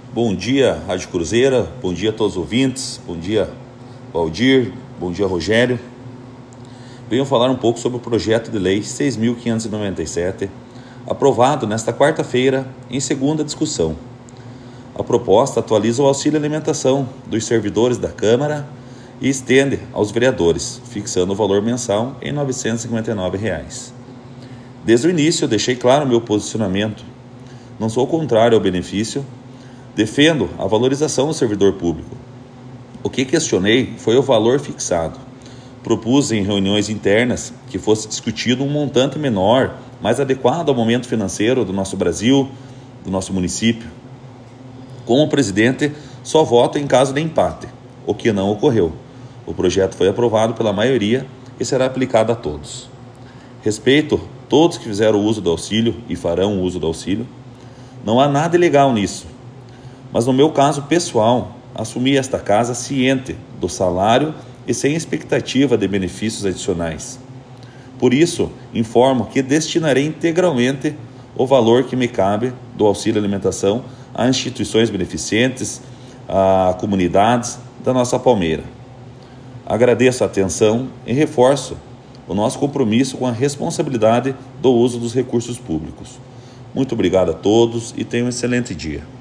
Bom dia, Rádio Cruzeira, bom dia a todos os ouvintes, bom dia, Valdir, bom dia, Rogério. Venho falar um pouco sobre o projeto de lei 6.597, aprovado nesta quarta-feira em segunda discussão. A proposta atualiza o auxílio alimentação dos servidores da Câmara e estende aos vereadores, fixando o valor mensal em R$ 959. Desde o início, eu deixei claro o meu posicionamento. Não sou contrário ao benefício, defendo a valorização do servidor público. O que questionei foi o valor fixado. Propus em reuniões internas que fosse discutido um montante menor, mais adequado ao momento financeiro do nosso Brasil, do nosso município. Como presidente, só voto em caso de empate, o que não ocorreu. O projeto foi aprovado pela maioria e será aplicado a todos. Respeito todos que fizeram uso do auxílio e farão uso do auxílio. Não há nada ilegal nisso. Mas no meu caso pessoal, assumi esta casa ciente do salário e sem expectativa de benefícios adicionais. Por isso, informo que destinarei integralmente o valor que me cabe do auxílio alimentação a instituições beneficentes, a comunidades da nossa Palmeira. Agradeço a atenção e reforço o nosso compromisso com a responsabilidade do uso dos recursos públicos. Muito obrigado a todos e tenham um excelente dia.